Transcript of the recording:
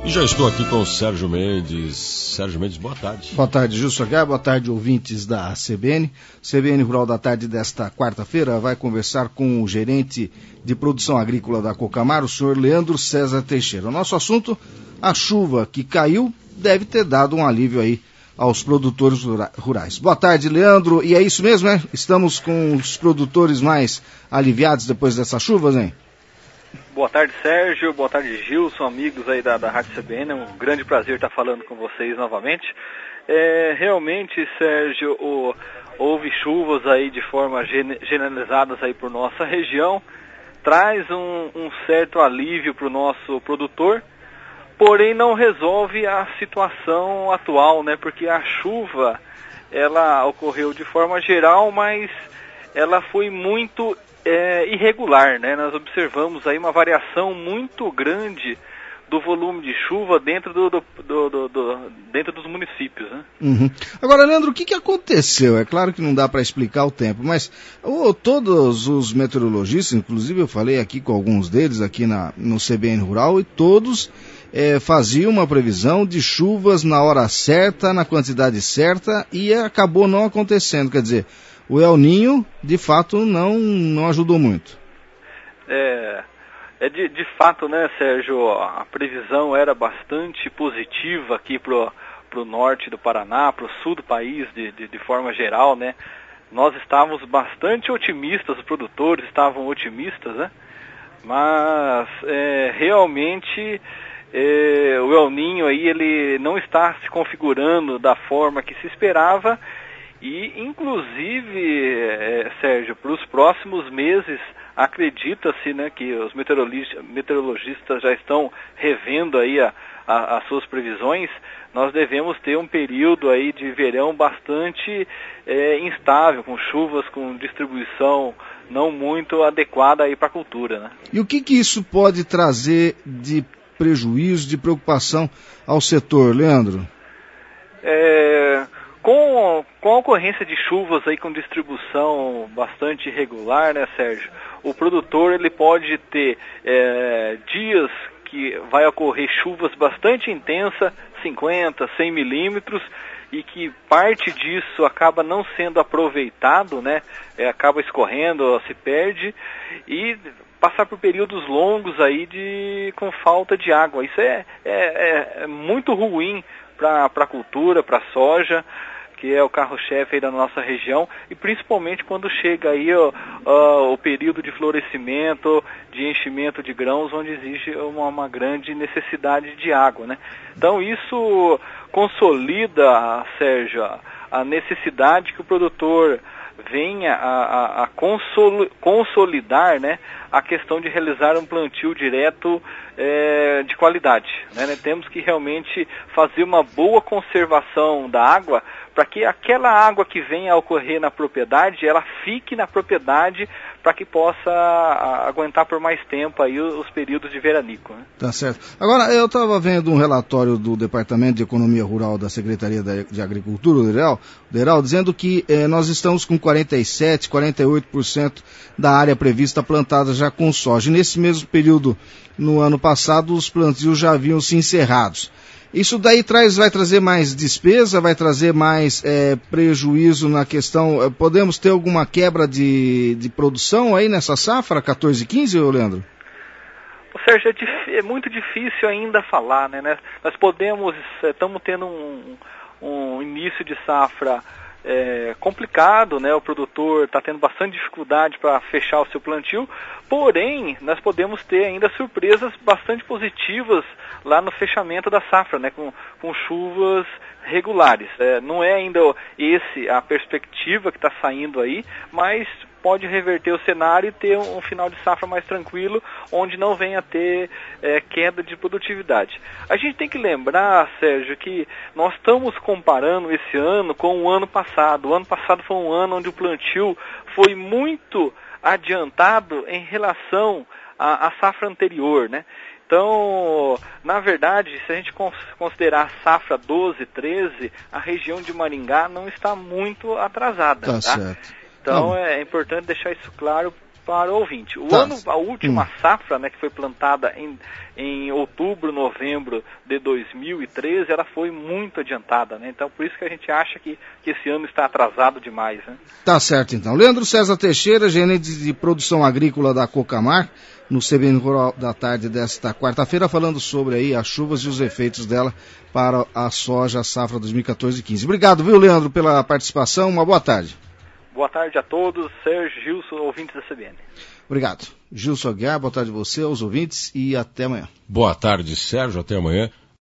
E já estou aqui com o Sérgio Mendes. Sérgio Mendes, boa tarde. Boa tarde, Gilson Aguiar. Boa tarde, ouvintes da CBN. CBN Rural da Tarde desta quarta-feira vai conversar com o gerente de produção agrícola da Cocamar, o senhor Leandro César Teixeira. O nosso assunto, a chuva que caiu deve ter dado um alívio aí aos produtores rurais. Boa tarde, Leandro. E é isso mesmo, né? Estamos com os produtores mais aliviados depois dessas chuvas, hein? Boa tarde, Sérgio. Boa tarde, Gilson, amigos aí da Rádio CBN. É um grande prazer estar falando com vocês novamente. Realmente, Sérgio, houve chuvas aí de forma generalizadas aí por nossa região. Traz um certo alívio para o nosso produtor, porém não resolve a situação atual, né? Porque a chuva, ela ocorreu de forma geral, mas ela foi muito irregular, né? Nós observamos aí uma variação muito grande do volume de chuva dentro dentro dos municípios, né? Uhum. Agora, Leandro, o que aconteceu? É claro que não dá para explicar o tempo, mas todos os meteorologistas, inclusive eu falei aqui com alguns deles aqui no CBN Rural, e todos faziam uma previsão de chuvas na hora certa, na quantidade certa, e acabou não acontecendo. Quer dizer, o El Niño, de fato, não ajudou muito. De fato, né, Sérgio, a previsão era bastante positiva aqui pro norte do Paraná, pro sul do país, de forma geral, né? Nós estávamos bastante otimistas, os produtores estavam otimistas, né? Mas realmente o El Niño aí, ele não está se configurando da forma que se esperava. E, inclusive, Sérgio, para os próximos meses, acredita-se, né, que os meteorologistas já estão revendo aí as suas previsões. Nós devemos ter um período aí de verão bastante instável, com chuvas, com distribuição não muito adequada aí para a cultura, né? E o que isso pode trazer de prejuízo, de preocupação ao setor, Leandro? Com a ocorrência de chuvas aí com distribuição bastante irregular, né, Sérgio? O produtor, ele pode ter dias que vai ocorrer chuvas bastante intensas, 50, 100 milímetros, e que parte disso acaba não sendo aproveitado, né? Acaba escorrendo, se perde, e passar por períodos longos aí com falta de água. Isso é muito ruim para a cultura, para a soja, que é o carro-chefe aí da nossa região, e principalmente quando chega aí o período de florescimento, de enchimento de grãos, onde existe uma grande necessidade de água, né? Então isso consolida, Sérgio, a necessidade que o produtor venha a consolidar, né, a questão de realizar um plantio direto de qualidade, né? Temos que realmente fazer uma boa conservação da água, para que aquela água que venha a ocorrer na propriedade, ela fique na propriedade, para que possa aguentar por mais tempo aí os períodos de veranico, né? Tá certo. Agora, eu estava vendo um relatório do Departamento de Economia Rural da Secretaria de Agricultura, o DERAL, dizendo que nós estamos com 47%, 48% da área prevista plantada já com soja. E nesse mesmo período, no ano passado, os plantios já haviam se encerrados. Isso daí vai trazer mais despesa, vai trazer mais prejuízo na questão. Podemos ter alguma quebra de produção aí nessa safra 14-15, Leandro? Sérgio, é muito difícil ainda falar, né? Nós estamos tendo um início de safra complicado, né? O produtor está tendo bastante dificuldade para fechar o seu plantio, porém, nós podemos ter ainda surpresas bastante positivas lá no fechamento da safra, né? Com chuvas regulares. Não é ainda a perspectiva que está saindo aí, mas pode reverter o cenário e ter um final de safra mais tranquilo, onde não venha a ter queda de produtividade. A gente tem que lembrar, Sérgio, que nós estamos comparando esse ano com o ano passado. O ano passado foi um ano onde o plantio foi muito adiantado em relação à safra anterior, né? Então, na verdade, se a gente considerar a safra 12, 13, a região de Maringá não está muito atrasada. Tá certo. Então é importante deixar isso claro para o ouvinte. A última safra, né, que foi plantada em outubro, novembro de 2013, ela foi muito adiantada, né? Então, por isso que a gente acha que esse ano está atrasado demais, né? Tá certo, então. Leandro César Teixeira, gerente de produção agrícola da Cocamar, no CBN Rural da tarde desta quarta-feira, falando sobre aí as chuvas e os efeitos dela para a soja safra 2014-15. Obrigado, viu, Leandro, pela participação. Uma boa tarde. Boa tarde a todos, Sérgio, Gilson, ouvintes da CBN. Obrigado. Gilson Aguiar, boa tarde a você, aos ouvintes, e até amanhã. Boa tarde, Sérgio, até amanhã.